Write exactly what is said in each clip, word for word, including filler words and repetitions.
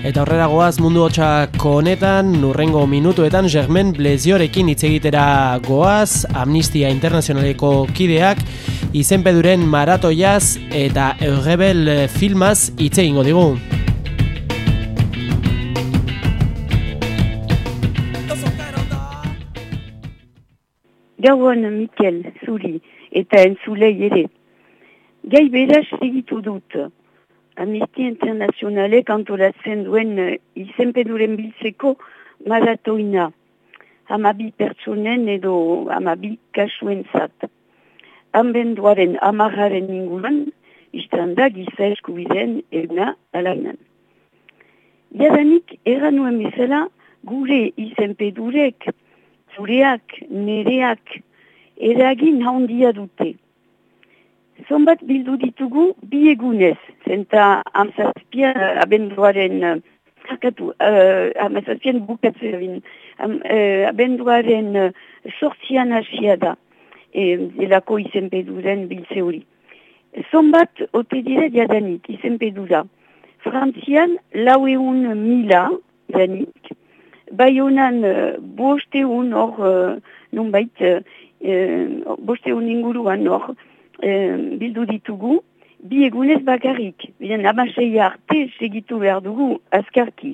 Eta horrela goaz mundu hotxako honetan, nurrengo minutuetan Germain Bleziorekin hitz egitera goaz, Amnistia Internazionaleko kideak, izenpeduren maratoiaz eta Eurebel filmaz hitz egingo digu. Gauan Mikel, zuri, eta entzulei ere. Gai beraz segitu dut. Amnistia Internazionalek antolatzen duen izenpeduren biltzeko maratoina. Hamabi pertsonen edo hamabi kasuen zat. Abenduaren amarraren inguruan, izan da giza eskubideen eguna alainan. Jadanik erranuen bezala gure izenpedurek, zureak, nereak, eragin handia dute. Zonbat bildu ditugu bi egunez, zenta amzazpian abenduaren, harkatu, uh, amzazpian bukatzen, am, uh, abenduaren uh, sortzian hasia da, e, delako izenpeduren biltze hori. Zonbat ote dira jadanik izenpedura. Frantzian laueun mila janik, Baionan uh, bosteun hor, uh, nonbait, uh, bosteun inguruan hor, Uh, bildu ditugu, bi egunez bakarrik, bilen amaseia arte segitu behar dugu azkarki.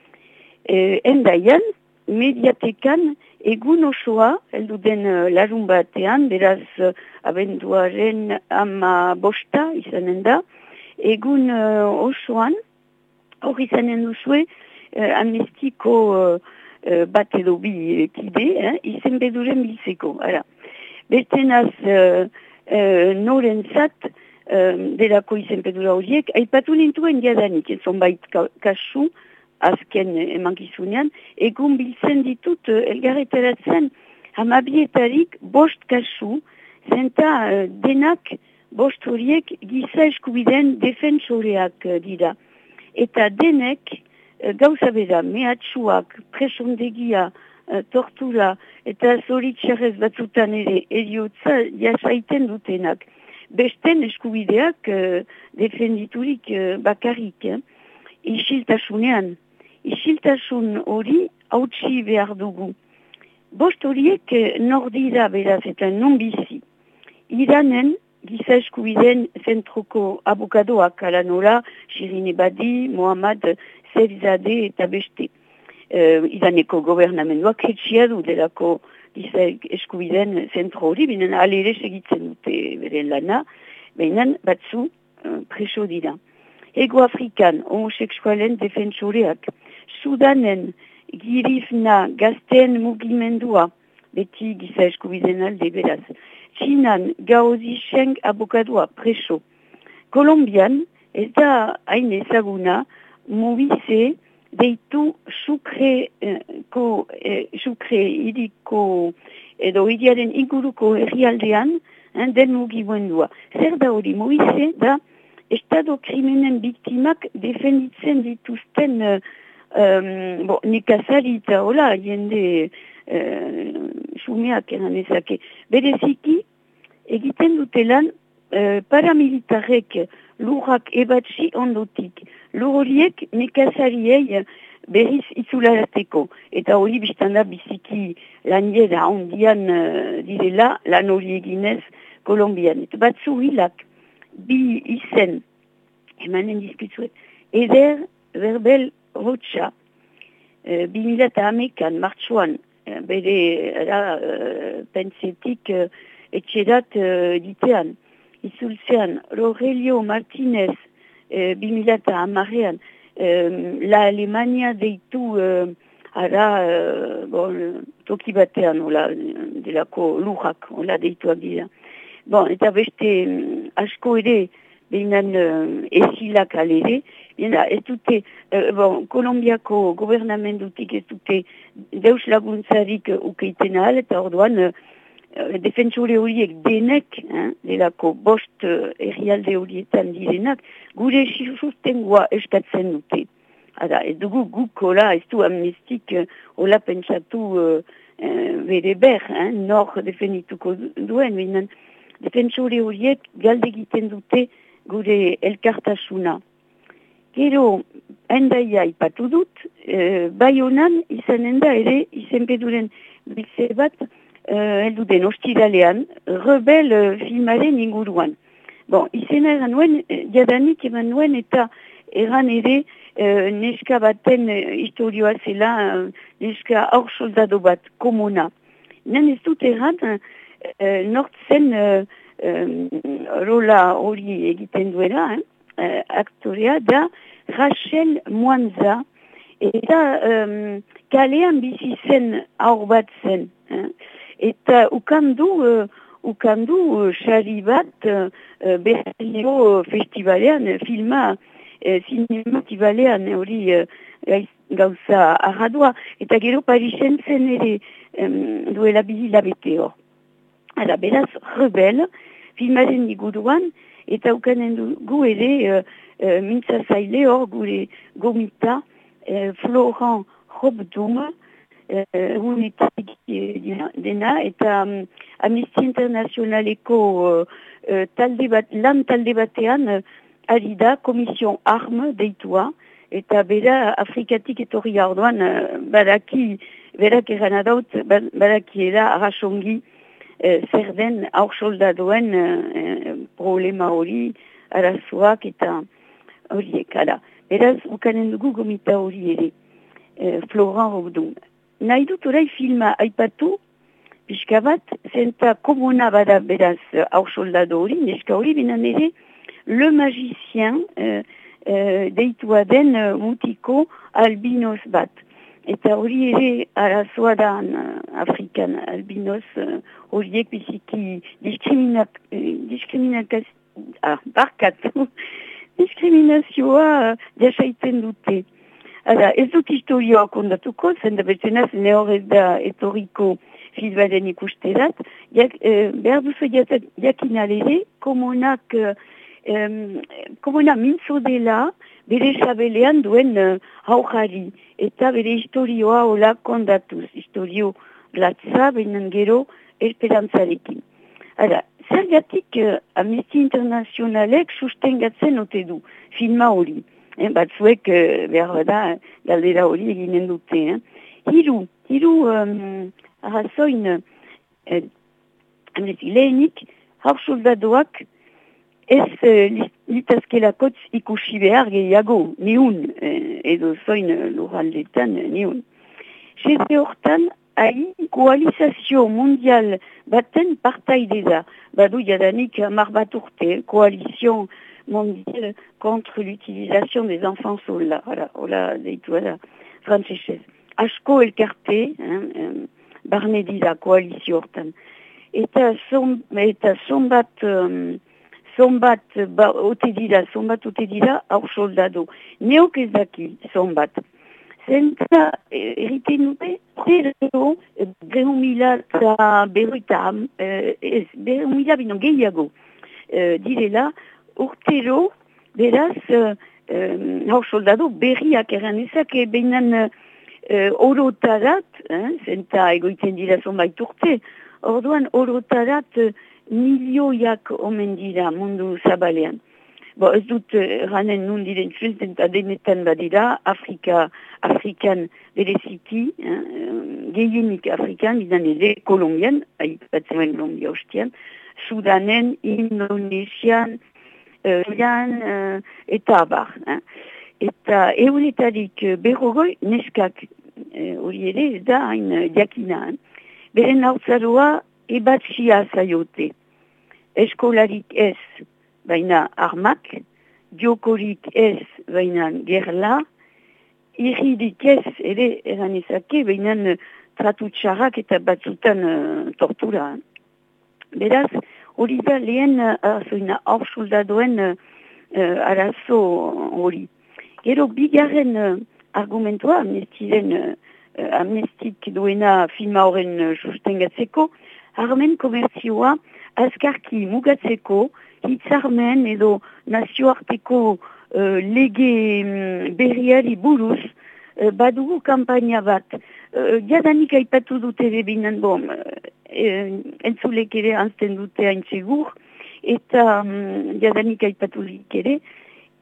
Uh, endaian, mediatekan egun osoa, heldu den uh, larun batean, beraz uh, abenduaren ama bosta izanen da, egun uh, osoan, hor izanen duzue, uh, amnestiko uh, uh, bat edo bi kide, eh, izenpeduren biltzeko. Bestenaz, uh, Uh, noren zat, uh, delako izenpedura horiek, aipatu nintuen jadanik, zonbait ka- kasu, azken emankizunean, egun biltzen ditut uh, elgarretaratzen hamabietarik bost kasu, zenta uh, denak bost horiek giza eskubideen defensoreak uh, dira. Eta denek uh, gauza bera, mehatxuak, presondegia, Uh, tortura eta zoritxarrez batzutan ere eriotza jasaiten dutenak. Besten eskubideak uh, defenditurik uh, bakarrik. Eh? Isiltasunean. Isiltasun hori hautsi behar dugu. Bost horiek uh, nordira beraz eta non bizi. Iranen giza eskubideen zentroko abokadoak ala nola, Shirin Ebadi, Mohamed Seifzadeh eta beste. Uh, idaneko gobernamenduak etxia du delako giza eskubideen zentro hori, binen alere segitzen dute beren lana, binen batzu uh, preso dira. Ego Afrikan, homoseksualen defensoreak, Sudanen, girifna, gazteen mugimendua, beti giza eskubideen alde beraz, Txinan, Gaozi Sheng abokadua preso, Kolombian, ez da hain ezaguna, Moise, deitu sukreko, eh, sukre iriko edo iriaren inguruko herrialdean eh, den mugimendua. Zer da hori, Moise da estado krimenen biktimak defenditzen dituzten uh, um, bo, nekazari eta hola, jende uh, sumeak eran ezake. Bereziki egiten dutelan uh, paramilitarrek lurrak ebatzi ondotik. Lur horiek nekazariei berriz itzularateko. Eta hori biztanda biziki laniera ondian uh, direla lan hori eginez Kolombian. Eta batzu hilak bi izen emanen dizkitzuet. Eder Verbel Rocha uh, bi mila eta hamekan martxuan uh, bere uh, pentsetik uh, etxerat uh, ditean. Izultzean Rogelio Martinez Uh, bi mila eta hamarrean, um, la Alemania deitu uh, ara uh, bon, toki batean, ola, delako lurrak, ola deituak dira. Bon, eta beste um, asko ere, behinan uh, esilak alere, bina, ez dute, uh, bon, Kolombiako gobernamendutik ez dute deus laguntzarik uh, ukeiten ahal, eta orduan, uh, defensore horiek denek, eh, delako bost uh, herrialde horietan direnak, gure sustengoa eskatzen dute. Ada, ez dugu guk hola, ez du amnestik uh, hola pentsatu uh, uh, bere ber, eh, nor defendituko duen, binen, defensore horiek galde egiten dute gure elkartasuna. Gero, endaia ipatu dut, e, bai honan izanen da ere izenpeduren biltze bat heldu den ostiralean, Rebel uh, filmaren inguruan. Bon, izena eran nuen, jadanik eman nuen eta eran ere uh, neska baten uh, historioa zela, uh, neska aur soldado bat, komuna. Nen ez dut eran, uh, nortzen uh, um, rola hori egiten duela, eh? uh, aktorea da Rachel Mwanza, eta um, kalean bizi zen aur bat zen. Eh? Eta ukandu, uh, ukandu sari uh, bat uh, Berlino festivalean, filma, uh, cinema festivalean hori uh, gauza arradua, eta gero Parisen zen ere um, duela bilabete hor. Hala, beraz, Rebel, filmaren iguruan, eta ukanen dugu ere uh, uh, mintza zaile hor gure gomita uh, Florent Hobdum, egunetik uh, dena, eta um, Amnesty Internationaleko uh, uh, talde bat, lan talde batean uh, ari da Komision Arme deitua, eta bera Afrikatik etorria orduan uh, baraki, berak eran adaut, baraki era arrasongi uh, zer den aur soldadoen uh, problema hori, arazoak eta horiek, ala. Beraz, ukanen dugu gomita hori ere, uh, Florent Hobdum. Nahi dut orai filma aipatu, pixka bat, zenta komuna bada beraz aur soldado hori, neska hori, benen ere, Le Magicien uh, uh, deitua den uh, mutiko albinos bat. Eta hori ere arazoa da uh, Afrikan albinos uh, horiek biziki diskriminak, uh, diskriminak, ah, barkatu, diskriminazioa uh, jasaiten dute. Hala, ez dut historioa kondatuko, zenda betzenaz ne horrez da etoriko filmaren ikusterat, jak, eh, behar duzu jakinalere, komunak, eh, komuna mintzo dela, bere sabelean duen uh, haujari, eta bere historioa hola kondatuz, historio latza, benen gero esperantzarekin. Hala, zergatik uh, Amnesty Internationalek sustengatzen ote du, filma hori. Eh, batzuek uh, behar da galdera hori eginen dute. Eh. Hiru, hiru um, arrazoin eh, lehenik, haur soldadoak ez uh, litazkelakotz ikusi behar gehiago, niun, eh, edo zoin lurraldetan niun. Sete hortan, hain koalizazio mundial baten partaide da. Badu jadanik hamar bat urte, koalizio mondial contre l'utilisation des enfants soldats. Voilà, hola deitu da frantsesez. Asko elkarte, hein, barne dira koalizio hortan. Eta son, eta sonbat, um, sonbat ba, ote dira, sonbat ote dira aur soldado. Neok ez daki sonbat. Zenta eriten dute, zero, berun mila eta berruita, ez, berun mila bino gehiago direla, urtero, beraz, uh, um, haur soldado berriak eran ezake, behinan uh, orotarat, eh, zenta egoiten dira zonbait urte, orduan orotarat uh, milioiak omen dira mundu zabalean. Bo, ez dut ranen uh, nun diren filten eta denetan badira, Afrika, Afrikan bereziki, eh, gehienik Afrikan, bidan ere Kolombian, aipatzen Kolombia hostian, Sudanen, Indonesian, Jan, uh, eta abar. Eh? Eta euretarik uh, berrogoi neskak hori uh, ere ez da hain uh, jakina. Eh? Beren hautzaroa ebatxia zaiote. Eskolarik ez, baina armak, jokorik ez, baina gerla, irridik ez, ere eran ezake, baina uh, tratutxarrak eta batzutan uh, tortura. Beraz, hori da lehen arazoina aur soldadoen uh, arazo hori. Gero bigarren uh, argumentua, amnestiren, uh, amnestik duena filma horren uh, sustengatzeko, armen komerzioa azkarki mugatzeko, hitzarmen edo nazioarteko uh, lege um, berriari buruz, uh, badugu kampaina bat. Uh, jadanik aipatu dute bebinan bom, uh, entzulek ere anzten dute hain segur, eta um, jadanik aipatulik ere,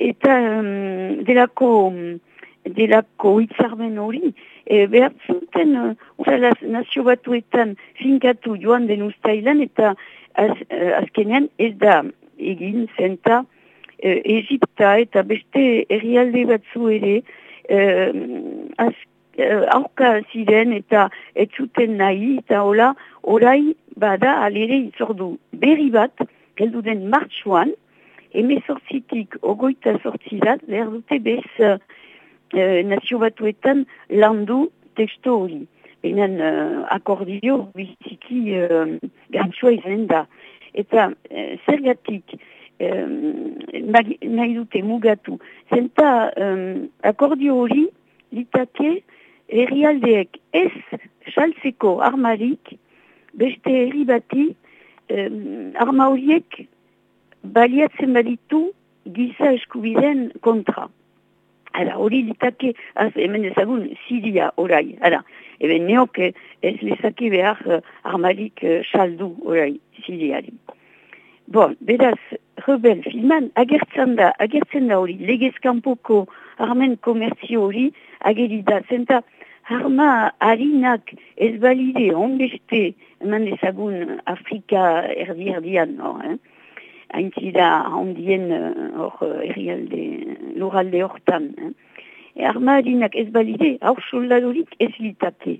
eta um, delako, delako hitzarmen hori, e, behar zuten, uh, nazio batuetan finkatu joan den ustailan, eta az, uh, azkenean ez da egin zenta uh, Egipta eta beste herrialde batzu ere, uh, az, uh, aurka ziren eta ez zuten nahi, eta hola, orai bada alere itzordu berri bat, geldu den martxuan, emezortzitik ogoita sortzirat, behar dute bez uh, nazio batuetan landu teksto hori. Benen uh, akordio biziki uh, gantzua izanen da. Eta uh, zergatik um, nahi dute mugatu. Zenta um, akordio hori litake herrialdeek ez saltzeko armarik beste herri bati um, arma horiek baliatzen baditu giza eskubideen kontra. Hala, hori litake, az, hemen ezagun, Siria orai. Hala, eben neok ez lezake behar uh, armarik uh, saldu orai Siriari. Bon, beraz, rebel filman agertzen da, agertzen da hori, legezkanpoko armen komerzio hori agerida. Zenta, arma harinak ez balide onbeste, hemen ezagun Afrika erdi-erdian, no, eh? Haintzira handien hor uh, errialde, lurralde hortan. Eh? E arma harinak ez balide, hor soldadorik ez litake.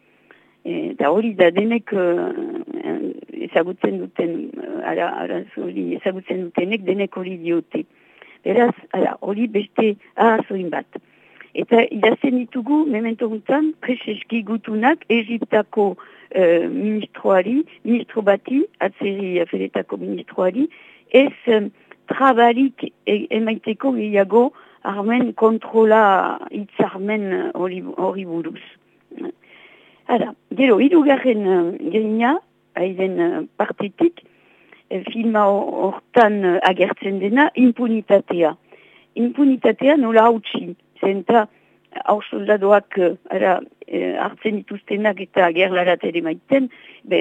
Eta hori da denek uh, ezagutzen duten, uh, ara, ara, hori ezagutzen dutenek denek hori diote. Beraz, hori beste arazoin bat. Eta idazten ditugu, memento gutan, preseski gutunak, Egiptako uh, ministroari, ministro bati, atzeri aferetako ministroari, ez um, trabarik e, emaiteko gehiago armen kontrola hitzarmen hori buruz. Hala, gero, hirugarren uh, gerina, haiden uh, partetik, uh, filma hortan uh, agertzen dena, impunitatea. Impunitatea nola hautsi, zenta hau soldadoak uh, ara, uh, hartzen dituztenak eta gerlarat ere maiten,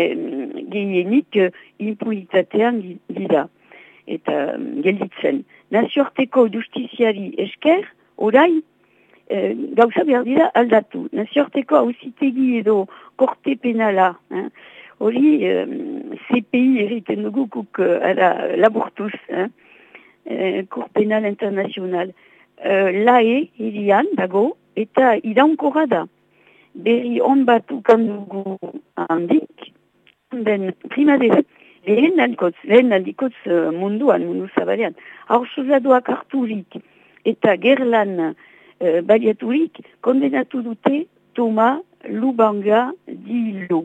gehienik uh, impunitatean dira. Eta um, gelditzen. Nazioarteko justiziari esker, orai, eh, gauza behar dira aldatu. Nazioarteko hausitegi edo korte penala, hori eh, C P I eriten dugu kuk uh, laburtuz, eh, eh, Kor Penal Internazional. Uh, lae, hirian, dago, eta iraunkorra da. Berri on bat ukandugu handik, den primadera. Lehen aldikotz, lehen aldikotz uh, munduan, mundu zabalean. Hor soldadoak harturik eta gerlan uh, baliaturik kondenatu dute Toma Lubanga Dilo.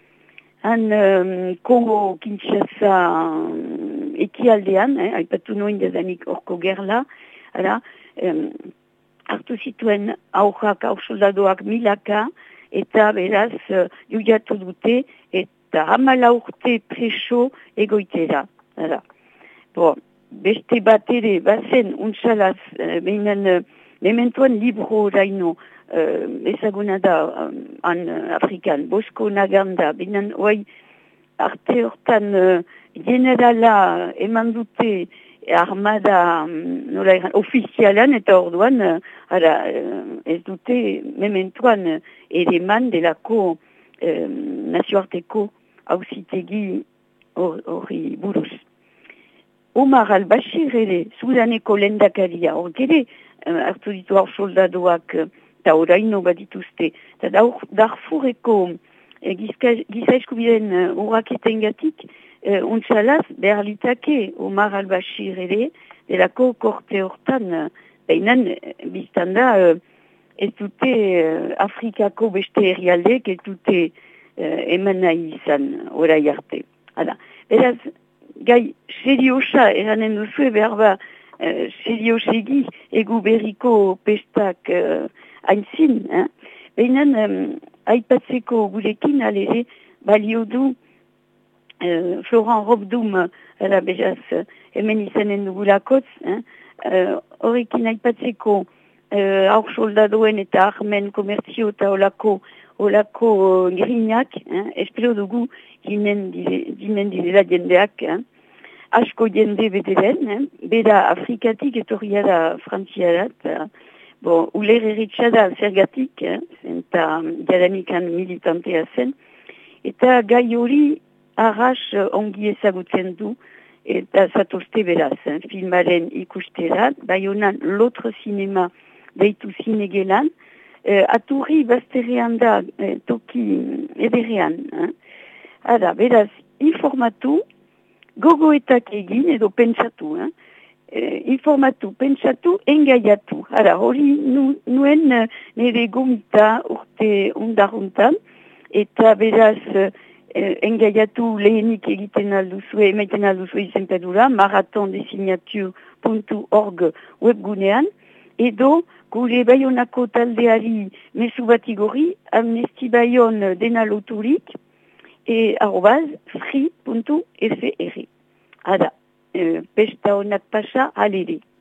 Han um, Kongo Kinshasa um, ekialdean, eh, aipatu noin dezanik orko gerla, ala, um, hartu zituen aurrak, aur soldadoak milaka, eta beraz uh, judiatu dute, eta hamala urte preso egoitera. Hala. Bo, beste bat ere, bazen untsalaz, uh, behinan, uh, mementuan libro raino, uh, ezaguna da, um, an uh, Afrikan, Bosco Naganda, behinan, oai, arte hortan, uh, generala eman dute armada, um, nola eran, ofizialan, eta orduan, uh, ara, uh, ez dute, mementuan, uh, ere man delako uh, nazioarteko hausitegi hori buruz. Omar al-Bashir ere, Sudaneko lendakaria, hor gere, hartu ditu hor soldadoak, eta oraino badituzte, eta Darfureko giza eskubideen urraketen gatik, untsalaz, behar litake Omar al-Bashir ere, delako korte hortan, behinan, biztanda, ez dute Afrikako beste herrialdeek, ez dute eman nahi izan orai arte. Hala. Beraz, gai seriosa eranen duzue behar ba uh, seriosegi egu berriko pestak uh, aintzin. Eh? Behinan, um, aipatzeko gurekin alere balio du uh, Florent Robdum ala beraz hemen izanen dugulakotz horrekin uh, aipatzeko uh, aur soldadoen eta armen komertzio eta olako olako gerinak, eh, espero dugu ginen direla jendeak, eh. asko jende bederen, eh? Bera Afrikatik etorria da Frantziarat, eh? Bon, uler erritxada zergatik, eh? Eta jaranikan militantea zen, eta gai hori arras ongi ezagutzen du, eta zatozte beraz, eh? Filmaren ikusterat, bai honan L'Autre Cinema deitu zinegelan, eh, aturri bazterrean da, eh, toki ederrean. Eh? Ara, beraz, informatu, gogoetak egin edo pentsatu, eh? eh, informatu, pentsatu, engaiatu. Ara, hori nu, nuen uh, nire gomita urte undaruntan, eta beraz uh, engaiatu lehenik egiten alduzue, emaiten alduzue izenpedura, marathondesignature puntu org webgunean, edo gure Baionako taldeari mesu bat igorri, Amnesty Bayon dena loturik, e arrobaz free puntu fr. Ada, e, pesta honak pasa, halere.